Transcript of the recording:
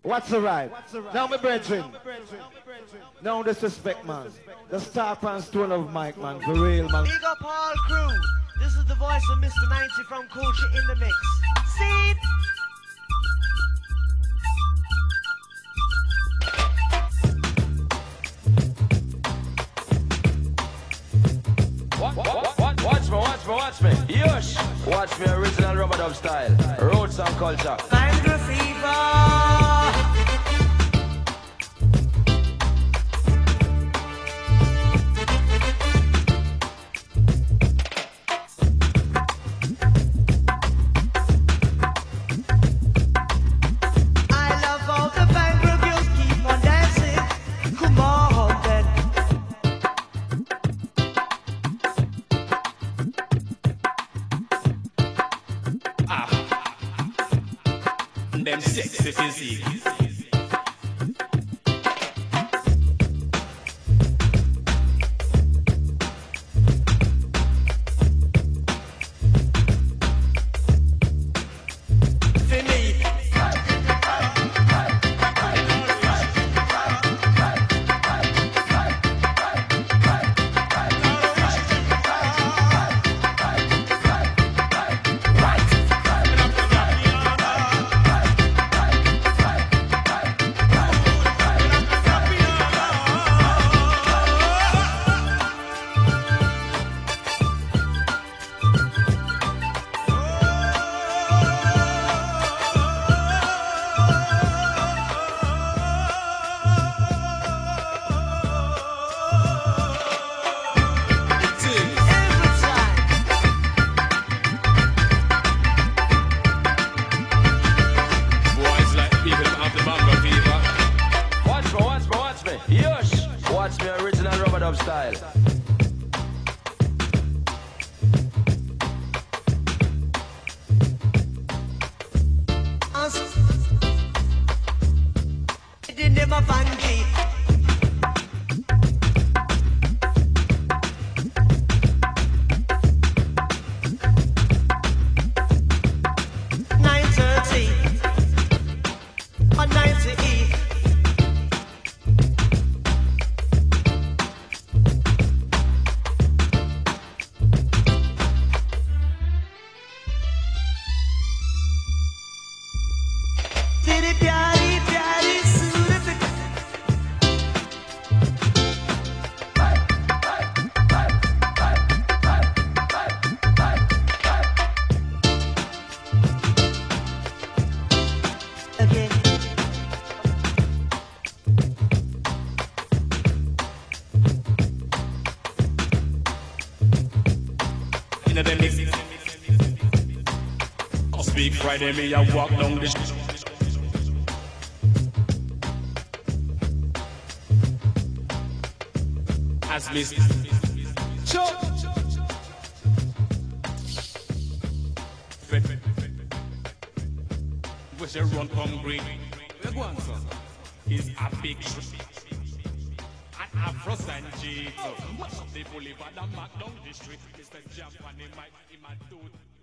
What's the right? Now my brethren. No disrespect, man. The star and stone of Mike, man. For real, man. Big up all crew. This is the voice of Mr. 90 from Culture in the Mix. See it? Watch me. Yush. Watch me, original rubber dub style. Roots and culture. Bangor fever. Them sexy physique. Watch me, original rubber dub style. Big Friday, me I walk down the street. As me Where's your run come green? Where go on, son? He's a big and Afro Sanjito. What's up, people live at the Mac down the street. Mr. Jump on the mic, in my dude.